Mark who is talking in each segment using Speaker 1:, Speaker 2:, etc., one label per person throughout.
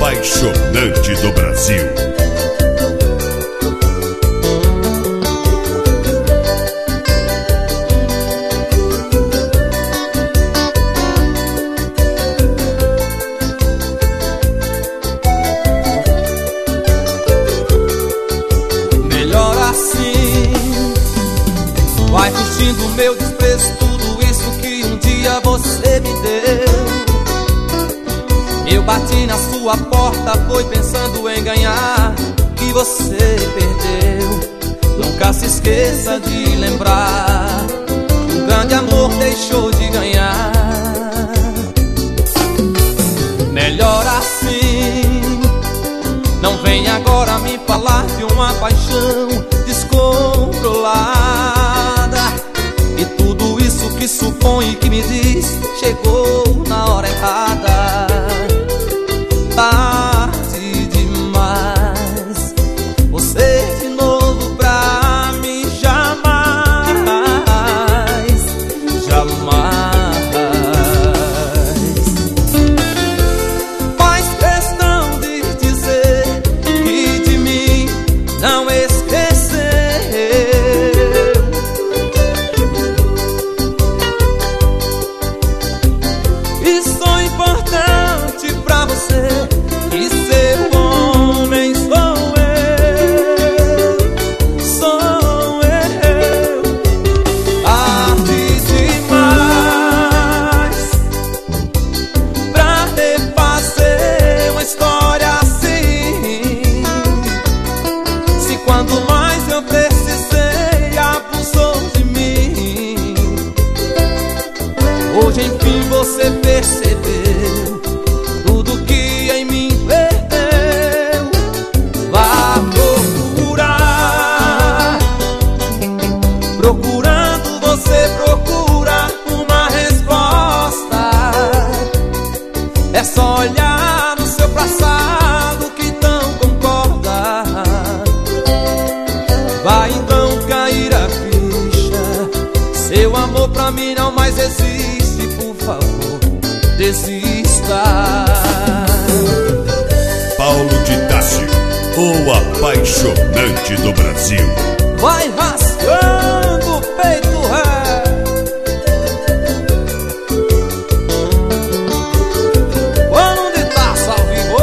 Speaker 1: apaixonante do Brasil.
Speaker 2: Melhor assim, vai curtindo meu desprezo, tudo isso que um dia você me deu. Eu bati na sua porta, foi pensando em ganhar, e você perdeu. Nunca se esqueça de lembrar, um grande amor deixou de ganhar. Melhor assim, não vem agora me falar de uma paixão descontrolada. E tudo isso que supõe que me diz chegou na hora errada. Tarde demais, você de novo pra mim jamais, jamais. Faz questão de dizer que de mim não esqueceu. Isso é importante pra você. E seu homem sou eu, sou eu. Tarde demais pra refazer uma história assim. Se quando mais eu precisei abusou de mim. Hoje enfim você percebeu tudo que em mim perdeu. Vá procurar, procurando você procura uma resposta. É só olhar no seu passado que não concorda. Vai então cair a ficha, seu amor pra mim não mais existe. Por favor, desista.
Speaker 1: Paulo de Tarso, o apaixonante do Brasil.
Speaker 2: Vai rasgando o peito ré. Onde tá salvo?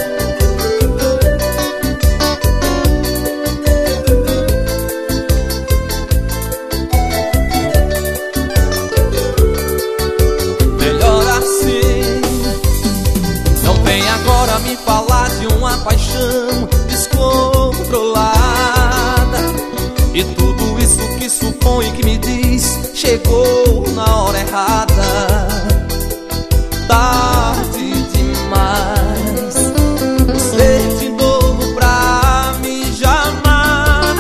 Speaker 2: Melhor assim, não vem agora me falar de uma paixão descontrolada. E tudo isso que supõe que me diz chegou na hora errada. Tarde demais, você de novo pra mim jamais,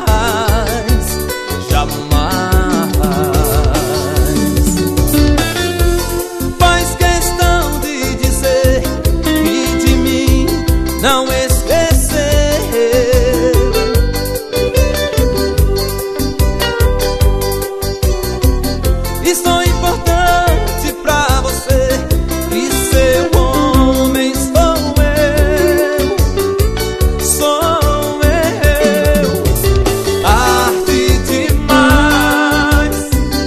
Speaker 2: jamais. Faz questão de dizer que de mim não esqueceu. Isso é importante pra você. E seu homem sou eu, sou eu. Tarde demais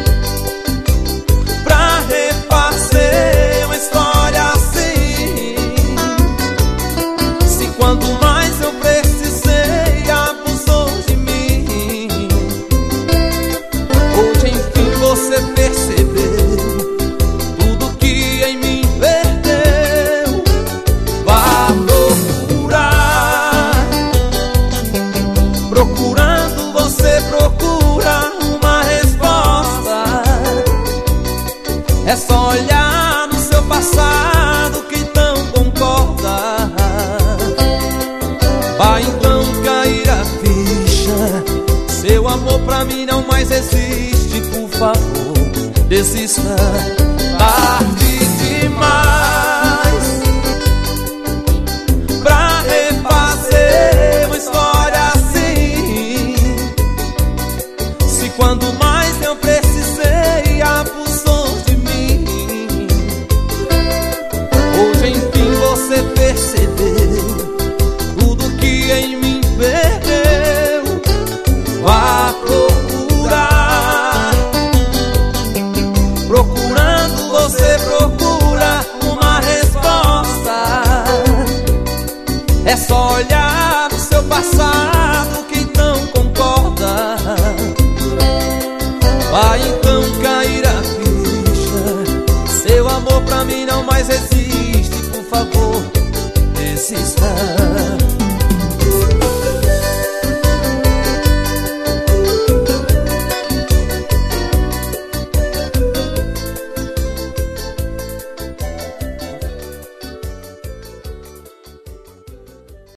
Speaker 2: pra refazer uma história assim. Se quanto mais eu precisei abusou de mim. Hoje enfim você percebeu tudo que em mim perdeu. Vá procurar, procurando você procura uma resposta. É só olhar no seu passado que não concorda. Vai então cair a ficha, seu amor pra mim não mais existe. Por favor, desista. Tarde demais pra refazer uma história assim. Se quando mais eu precisei abusou de mim. Hoje enfim você percebeu passar.